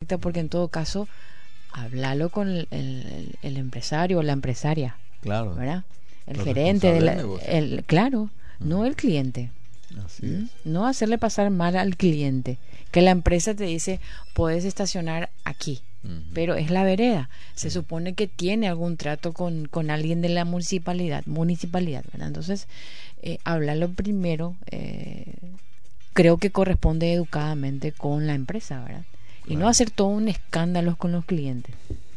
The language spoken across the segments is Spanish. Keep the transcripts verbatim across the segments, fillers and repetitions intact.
porque en todo caso, háblalo con el, el, el empresario o la empresaria. Claro. ¿Verdad? El Los gerente, de la, responsables del negocio. el, claro, Mm. no el cliente. Así ¿Mm? es. No hacerle pasar mal al cliente. Que la empresa te dice, puedes estacionar aquí, Ujú. pero es la vereda. Se Sí. supone que tiene algún trato con, con alguien de la municipalidad, municipalidad, ¿verdad? Entonces, eh, háblalo primero. Eh, creo que corresponde educadamente con la empresa, ¿verdad? Y no Claro. hacer todo un escándalo con los clientes.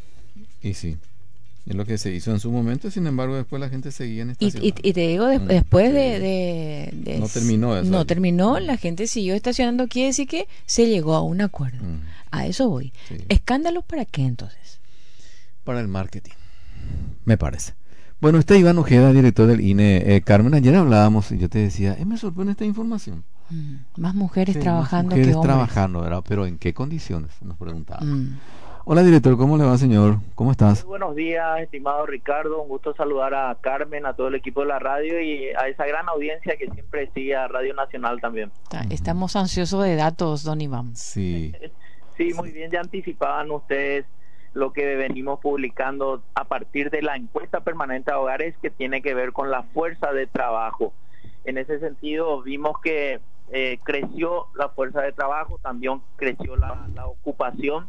Y sí, es lo que se hizo en su momento, sin embargo, después la gente seguía en Y, y, estacionando. y te digo, de- Mm, después sí. de, de, de- No terminó eso No allí. terminó, Mm. la gente siguió estacionando, quiere decir que se llegó a un acuerdo. Mm. A eso voy. Sí. ¿Escándalos para qué entonces? Para el marketing, me parece. Bueno, está Iván Ojeda, director del I N E. Eh, Carmen, ayer hablábamos y yo te decía, eh, me sorprende esta información. Mm, Más mujeres Sí, más trabajando mujeres que hombres. trabajando, ¿verdad? Pero ¿en qué condiciones? Nos preguntábamos. Mm. Hola, director, ¿cómo le va, señor? ¿Cómo Muy estás? buenos días, estimado Ricardo. Un gusto saludar a Carmen, a todo el equipo de la radio y a esa gran audiencia que siempre sigue a Radio Nacional también. Está- Estamos ansiosos de datos, don Iván. Sí. Sí, muy bien, ya anticipaban ustedes lo que venimos publicando a partir de la encuesta permanente a hogares que tiene que ver con la fuerza de trabajo. En ese sentido, vimos que eh, creció la fuerza de trabajo, también creció la, la ocupación.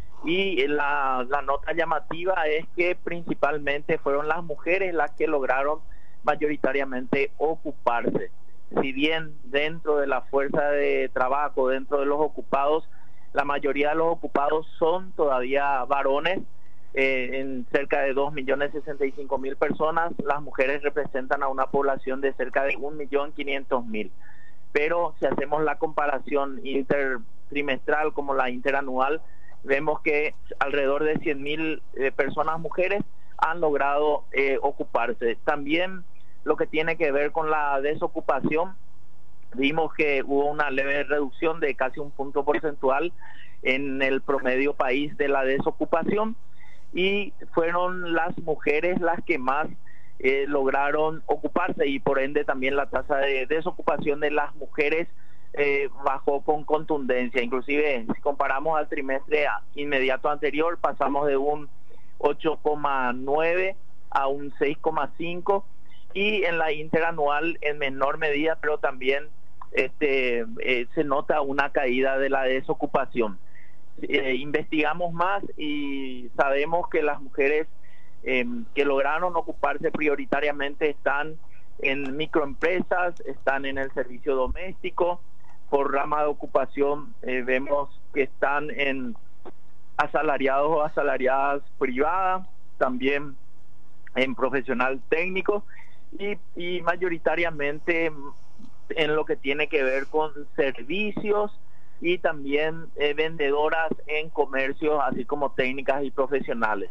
Y la, la nota llamativa es que principalmente fueron las mujeres las que lograron mayoritariamente ocuparse. Si bien dentro de la fuerza de trabajo, dentro de los ocupados, la mayoría de los ocupados son todavía varones, eh, en cerca de dos millones sesenta y cinco mil personas, las mujeres representan a una población de cerca de un millón quinientos mil. Pero si hacemos la comparación intertrimestral como la interanual, vemos que alrededor de cien mil eh, personas mujeres han logrado eh, ocuparse. También lo que tiene que ver con la desocupación, vimos que hubo una leve reducción de casi un punto porcentual en el promedio país de la desocupación y fueron las mujeres las que más eh, lograron ocuparse y por ende también la tasa de desocupación de las mujeres Eh, bajó con contundencia. Inclusive si comparamos al trimestre inmediato anterior, pasamos de un ocho coma nueve a un seis coma cinco y en la interanual en menor medida, pero también este eh, se nota una caída de la desocupación. Eh, investigamos más y sabemos que las mujeres eh, que lograron ocuparse prioritariamente están en microempresas, están en el servicio doméstico. Por rama de ocupación eh, vemos que están en asalariados o asalariadas privadas, también en profesional técnico y, y mayoritariamente en lo que tiene que ver con servicios y también eh, vendedoras en comercios, así como técnicas y profesionales.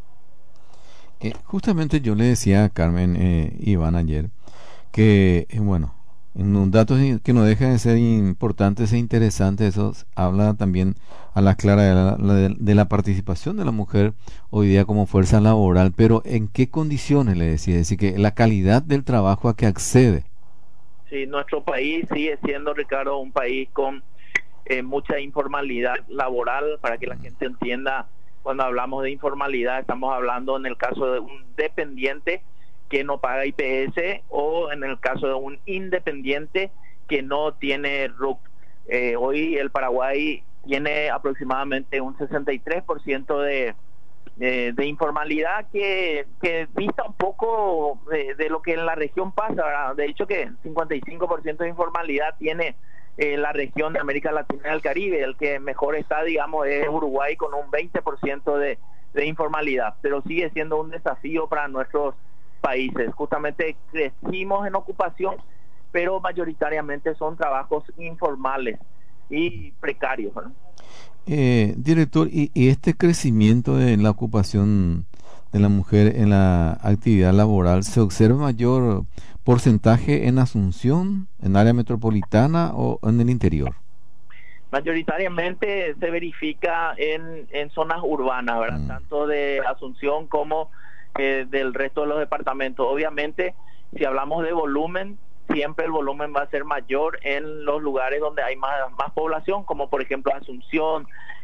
Eh, justamente yo le decía a Carmen, eh, Iván, ayer, que, eh, bueno, en un dato que no deja de ser importante e interesante, eso habla también a la clara de la, la- de la participación de la mujer hoy día como fuerza laboral, pero ¿en qué condiciones? Le decía, es decir, que la calidad del trabajo a que accede. Sí, nuestro país sigue siendo, Ricardo, un país con eh, mucha informalidad laboral. Para que la gente entienda, cuando hablamos de informalidad estamos hablando en el caso de un dependiente que no paga I P S o en el caso de un independiente que no tiene R U C. Eh, hoy el Paraguay tiene aproximadamente un sesenta y tres por ciento de, de, de informalidad que, que dista un poco de, de lo que en la región pasa, ¿verdad? De hecho que cincuenta y cinco por ciento de informalidad tiene eh, la región de América Latina y el Caribe. El que mejor está, digamos, es Uruguay con un veinte por ciento de, de informalidad, pero sigue siendo un desafío para nuestros países. Justamente crecimos en ocupación, pero mayoritariamente son trabajos informales y precarios, ¿no? Eh, director, y, y este crecimiento de la ocupación de la mujer en la actividad laboral, ¿se observa mayor porcentaje en Asunción, en área metropolitana o en el interior? Mayoritariamente se verifica en, en zonas urbanas, ¿verdad? Mm. Tanto de Asunción como eh, del resto de los departamentos. Obviamente, si hablamos de volumen, siempre el volumen va a ser mayor en los lugares donde hay más, más población, como por ejemplo Asunción,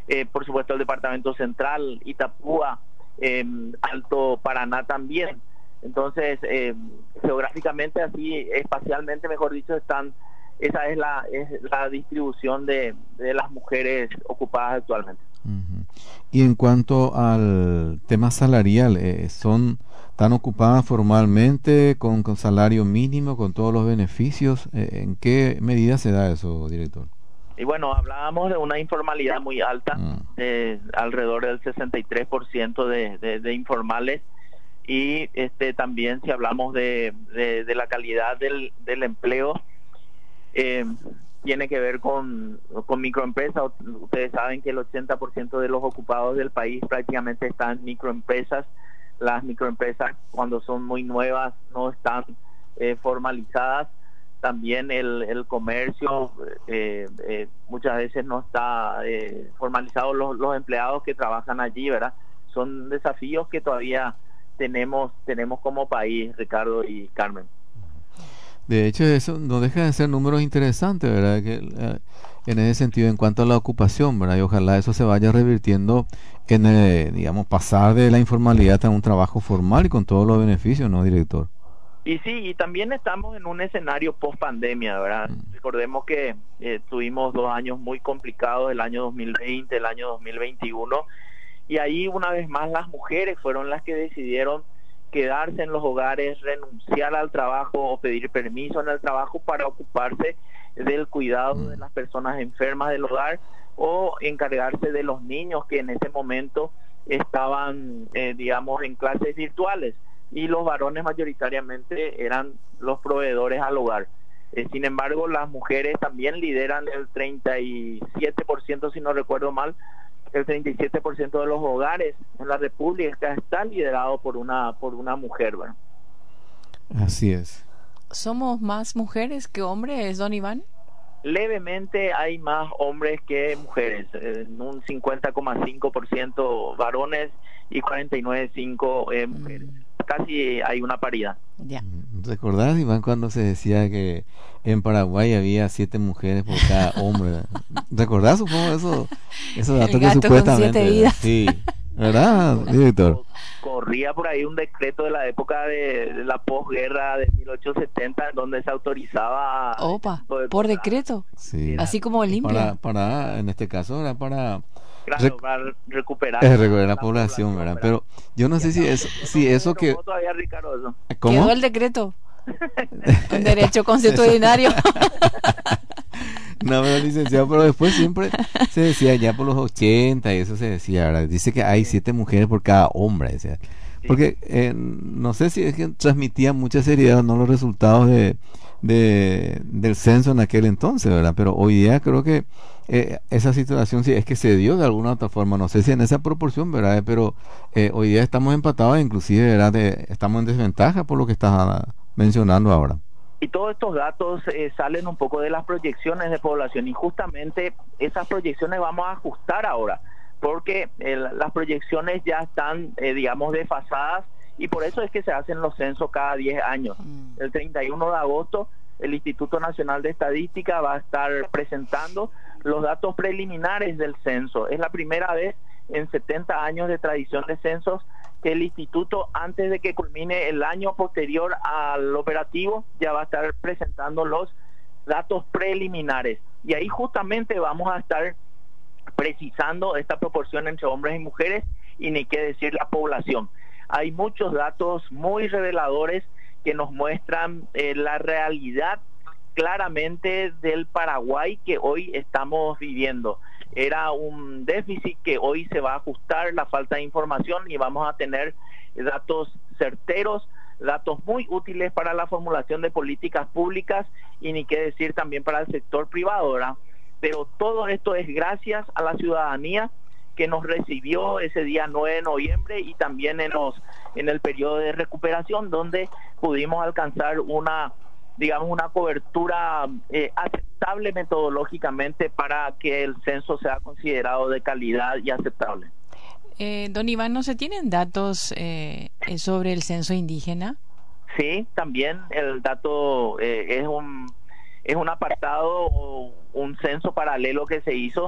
eh, por supuesto el departamento central, Itapúa, eh, Alto Paraná también. Entonces, eh, geográficamente, así, espacialmente, mejor dicho, están, esa es la, es la distribución de, de las mujeres ocupadas actualmente. Uh-huh. Y en cuanto al tema salarial, eh, ¿son tan ocupadas formalmente, con, con salario mínimo, con todos los beneficios? Eh, ¿En qué medida se da eso, director? Y bueno, hablábamos de una informalidad muy alta, uh. de alrededor del sesenta y tres por ciento de, de, de informales, y este también si hablamos de, de, de la calidad del, del empleo, eh, tiene que ver con, con microempresas. Ustedes saben que el ochenta por ciento de los ocupados del país prácticamente están en microempresas. Las microempresas, cuando son muy nuevas, no están eh, formalizadas. También el, el comercio eh, eh, muchas veces no está eh, formalizado. Los, los empleados que trabajan allí, ¿verdad? Son desafíos que todavía tenemos tenemos como país, Ricardo y Carmen. De hecho, eso no deja de ser números interesantes, ¿verdad? Que, eh, en ese sentido, en cuanto a la ocupación, ¿verdad? Y ojalá eso se vaya revirtiendo en, eh, digamos, pasar de la informalidad a un trabajo formal y con todos los beneficios, ¿no, director? Y sí, y también estamos en un escenario post pandemia, ¿verdad? Mm. Recordemos que eh, tuvimos dos años muy complicados, el año dos mil veinte, el año dos mil veintiuno, y ahí una vez más las mujeres fueron las que decidieron quedarse en los hogares, renunciar al trabajo o pedir permiso en el trabajo para ocuparse del cuidado mm. de las personas enfermas del hogar o encargarse de los niños que en ese momento estaban, eh, digamos, en clases virtuales. Y los varones mayoritariamente eran los proveedores al hogar. Eh, sin embargo, las mujeres también lideran el treinta y siete por ciento, si no recuerdo mal, el treinta y siete por ciento de los hogares en la República está liderado por una por una mujer, ¿verdad? Así es. ¿Somos más mujeres que hombres, don Iván? Levemente hay más hombres que mujeres, en un cincuenta coma cinco por ciento varones y cuarenta y nueve coma cinco por ciento eh, mujeres. Mm. Casi hay una paridad. Ya. ¿Recordás, Iván, cuando se decía que en Paraguay había siete mujeres por cada hombre? ¿Recordás, supongo, eso? Esos datos que supuestamente... Sí, ¿verdad, director? Corría por ahí un decreto de la época de, de la posguerra de mil ochocientos setenta en donde se autorizaba... Opa, de por decreto. Sí. Así como Olimpia. Para, para, en este caso era para... Claro, Rec- para recuperar, es recuperar la, la población, población, ¿verdad? Pero yo no sé si eso, si eso que... Todavía, Ricardo, eso. ¿Cómo? Quedó el decreto. Un derecho constitucionario. No, pero licenciado, pero después siempre se decía ya por los ochenta y eso se decía, ¿verdad? Dice que hay siete mujeres por cada hombre, decía. Porque eh, no sé si es que transmitía mucha seriedad o no los resultados de, de del censo en aquel entonces, ¿verdad? Pero hoy día creo que eh, esa situación sí es que se dio de alguna otra forma, no sé si en esa proporción, ¿verdad? Pero eh, hoy día estamos empatados, inclusive, ¿verdad? De, estamos en desventaja por lo que estás mencionando ahora. Y todos estos datos eh, salen un poco de las proyecciones de población, y justamente esas proyecciones vamos a ajustar ahora, porque eh, las proyecciones ya están, eh, digamos, desfasadas, y por eso es que se hacen los censos cada diez años. Mm. El treinta y uno de agosto, el Instituto Nacional de Estadística va a estar presentando los datos preliminares del censo. Es la primera vez en setenta años de tradición de censos que el instituto, antes de que culmine el año posterior al operativo, ya va a estar presentando los datos preliminares. Y ahí justamente vamos a estar precisando esta proporción entre hombres y mujeres, y ni qué decir la población. Hay muchos datos muy reveladores que nos muestran eh, la realidad claramente del Paraguay que hoy estamos viviendo. Era un déficit que hoy se va a ajustar, la falta de información, y vamos a tener datos certeros, datos muy útiles para la formulación de políticas públicas, y ni qué decir también para el sector privado, ¿verdad? Pero todo esto es gracias a la ciudadanía que nos recibió ese día nueve de noviembre, y también en los en el periodo de recuperación, donde pudimos alcanzar una, digamos, una cobertura eh, aceptable metodológicamente para que el censo sea considerado de calidad y aceptable. Eh, don Iván, ¿no se tienen datos eh, sobre el censo indígena? Sí, también el dato eh, es un es un apartado o un censo paralelo que se hizo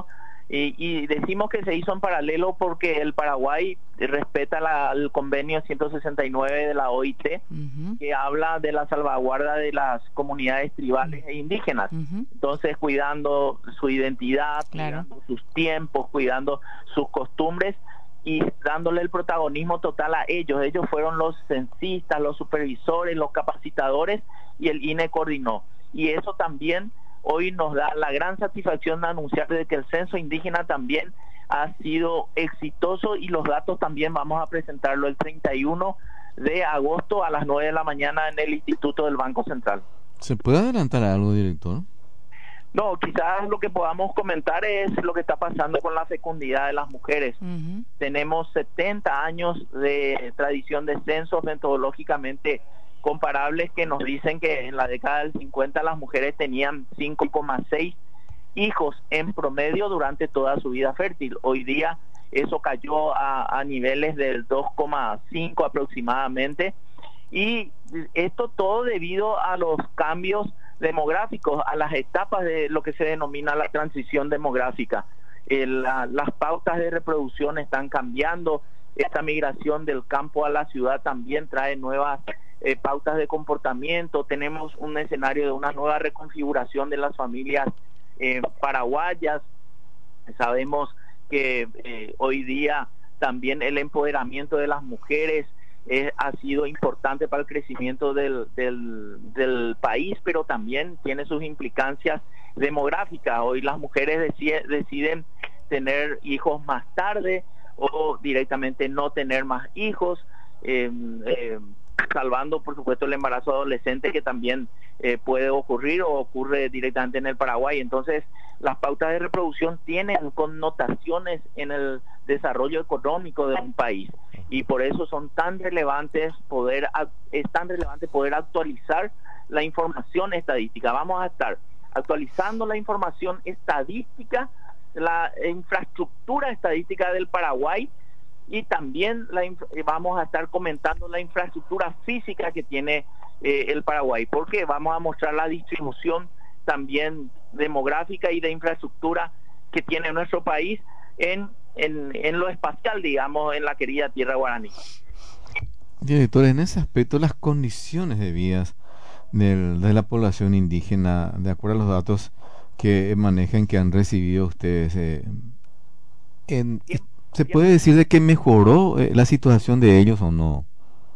Y, y decimos que se hizo en paralelo porque el Paraguay respeta la, el convenio ciento sesenta y nueve de la O I T, uh-huh. que habla de la salvaguarda de las comunidades tribales uh-huh. e indígenas. Uh-huh. Entonces, cuidando su identidad, claro. cuidando sus tiempos, cuidando sus costumbres y dándole el protagonismo total a ellos. Ellos fueron los censistas, los supervisores, los capacitadores, y el I N E coordinó. Y eso también hoy nos da la gran satisfacción de anunciar de que el censo indígena también ha sido exitoso, y los datos también vamos a presentarlo el treinta y uno de agosto a las nueve de la mañana en el Instituto del Banco Central. ¿Se puede adelantar algo, director? No, quizás lo que podamos comentar es lo que está pasando con la fecundidad de las mujeres. Uh-huh. Tenemos setenta años de tradición de censos metodológicamente comparables que nos dicen que en la década del cincuenta las mujeres tenían cinco coma seis hijos en promedio durante toda su vida fértil. Hoy día eso cayó a, a niveles del dos coma cinco aproximadamente, y esto todo debido a los cambios demográficos, a las etapas de lo que se denomina la transición demográfica. Eh, la, las pautas de reproducción están cambiando. Esta migración del campo a la ciudad también trae nuevas eh, pautas de comportamiento. Tenemos un escenario de una nueva reconfiguración de las familias eh, paraguayas. Sabemos que eh, hoy día también el empoderamiento de las mujeres eh, ha sido importante para el crecimiento del, del, del país, pero también tiene sus implicancias demográficas. Hoy las mujeres decide, deciden tener hijos más tarde o directamente no tener más hijos, eh, eh, salvando por supuesto el embarazo adolescente, que también eh, puede ocurrir o ocurre directamente en el Paraguay. Entonces las pautas de reproducción tienen connotaciones en el desarrollo económico de un país, y por eso son tan relevantes poder es tan relevante poder actualizar la información estadística. Vamos a estar actualizando la información estadística, la infraestructura estadística del Paraguay, y también la vamos a estar comentando la infraestructura física que tiene eh, el Paraguay, porque vamos a mostrar la distribución también demográfica y de infraestructura que tiene nuestro país en, en, en lo espacial, digamos, en la querida tierra guaraní. Director, en ese aspecto, las condiciones de vida del, de la población indígena, de acuerdo a los datos que manejan, que han recibido ustedes, eh, en, ¿se puede decir de que mejoró eh, la situación de ellos o no?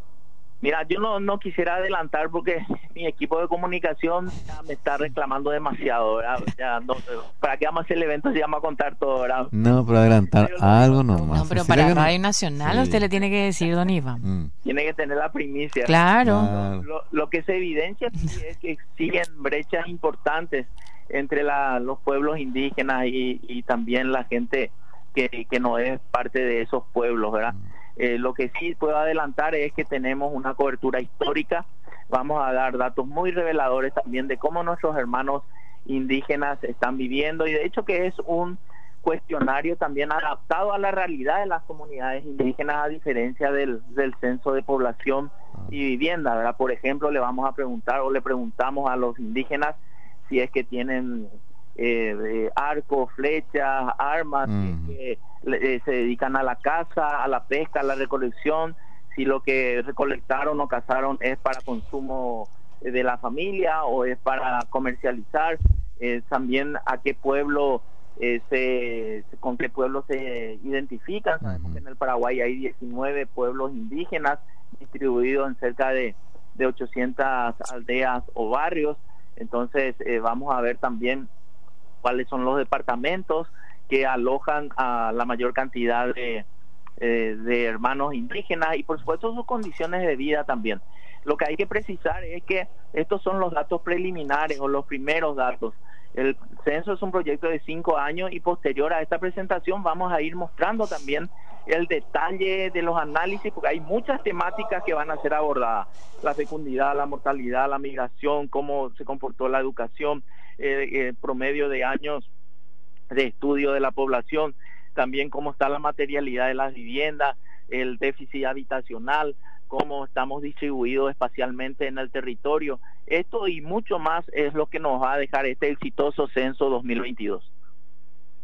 Mira, yo no, no quisiera adelantar porque mi equipo de comunicación ya me está reclamando demasiado, ¿verdad? Ya no, ¿para qué vamos a hacer el evento si vamos a contar todo, ¿verdad? No, para adelantar pero algo nomás. No, pero si para Radio Nacional sí. Usted le tiene que decir, don Iván. Mm. Tiene que tener la primicia. Claro. claro. Lo, lo que se evidencia es que siguen brechas importantes entre la, los pueblos indígenas y, y también la gente que, que no es parte de esos pueblos, ¿verdad? Mm. Eh, lo que sí puedo adelantar es que tenemos una cobertura histórica. Vamos a dar datos muy reveladores también de cómo nuestros hermanos indígenas están viviendo, y de hecho que es un cuestionario también adaptado a la realidad de las comunidades indígenas, a diferencia del, del censo de población y vivienda, ¿verdad? Por ejemplo, le vamos a preguntar o le preguntamos a los indígenas si es que tienen eh, eh, arcos, flechas, armas, mm. si es que eh, se dedican a la caza, a la pesca, a la recolección, si lo que recolectaron o cazaron es para consumo de la familia o es para comercializar, eh, también a qué pueblo eh, se, con qué pueblo se identifican. Sabemos que en el Paraguay hay diecinueve pueblos indígenas distribuidos en cerca de, de ochocientas aldeas o barrios. Entonces eh, vamos a ver también cuáles son los departamentos que alojan a la mayor cantidad de, eh, de hermanos indígenas, y por supuesto sus condiciones de vida también. Lo que hay que precisar es que estos son los datos preliminares o los primeros datos. El censo es un proyecto de cinco años, y posterior a esta presentación vamos a ir mostrando también el detalle de los análisis, porque hay muchas temáticas que van a ser abordadas: la fecundidad, la mortalidad, la migración, cómo se comportó la educación, eh, eh, promedio de años de estudio de la población, también cómo está la materialidad de las viviendas, el déficit habitacional, cómo estamos distribuidos espacialmente en el territorio. Esto y mucho más es lo que nos va a dejar este exitoso censo dos mil veintidós.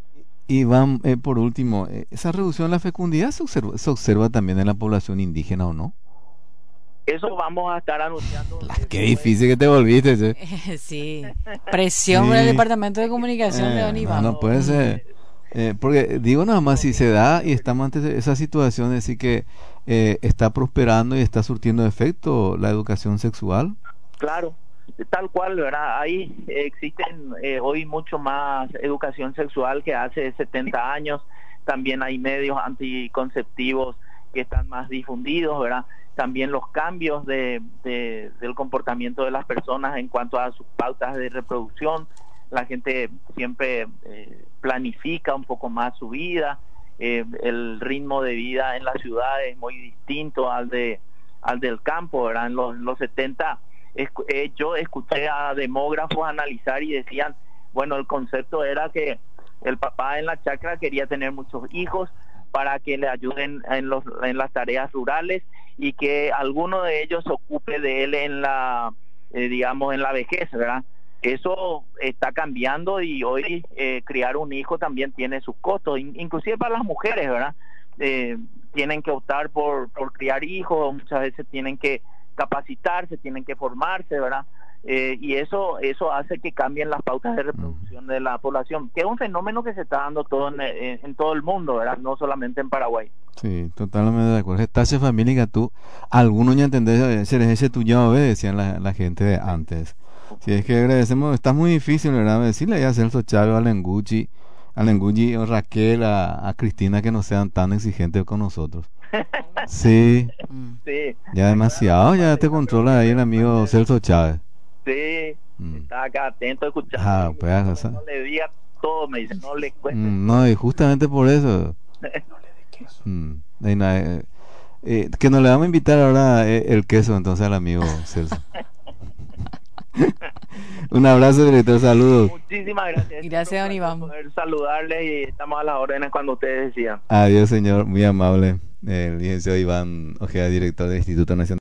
Y van, eh, por último, eh, ¿esa reducción de la fecundidad se observa, se observa también en la población indígena o no? Eso vamos a estar anunciando. La, qué difícil que te volviste, ¿sí? Sí, presión Sí. por el Departamento de Comunicación Eh, de Don no, Iván. no puede ser. Eh, porque digo nada más, si se da y estamos ante esa situación, es decir que eh, está prosperando y está surtiendo efecto la educación sexual. Claro, tal cual, ¿verdad? Ahí eh, existen eh, hoy mucho más educación sexual que hace setenta años. También hay medios anticonceptivos que están más difundidos, ¿verdad? También los cambios de, de, del comportamiento de las personas en cuanto a sus pautas de reproducción. La gente siempre eh, planifica un poco más su vida. Eh, el ritmo de vida en la ciudad es muy distinto al de al del campo, ¿verdad? En los, los setenta eh, yo escuché a demógrafos analizar y decían, bueno, el concepto era que el papá en la chacra quería tener muchos hijos para que le ayuden en, los, en las tareas rurales y que alguno de ellos se ocupe de él en la, eh, digamos, en la vejez, ¿verdad? Eso está cambiando y hoy eh, criar un hijo también tiene sus costos, in, inclusive para las mujeres, ¿verdad? Eh, tienen que optar por, por criar hijos, muchas veces tienen que capacitarse, tienen que formarse, ¿verdad? Eh, y eso eso hace que cambien las pautas de reproducción de la población, que es un fenómeno que se está dando todo en, en, en todo el mundo, ¿verdad? No solamente en Paraguay. Sí, totalmente de acuerdo. Esta familia que tú, algunos ya entendés, ser ese tu ya decían la, la gente de antes. Si es que agradecemos, está muy difícil, ¿verdad? Decirle a Celso Chávez, a Lenguchi, a Lenguchi o Raquel, a, a Cristina que no sean tan exigentes con nosotros. Sí, sí. Ya demasiado, ya te controla ahí el amigo Celso Chávez. Sí, mm. Está acá atento escuchando. Ah, pues, no, o sea. no le diga todo, me dice, no le cueste. Mm, no, y justamente por eso. mm, y no, eh, eh, que nos le vamos a invitar ahora eh, el queso entonces al amigo Celso. Un abrazo, director, saludos. Muchísimas gracias. Gracias, don Iván. Poder saludarles y estamos a las órdenes cuando ustedes decían. Adiós, señor, muy amable. El licenciado Iván Ojeda, director del Instituto Nacional.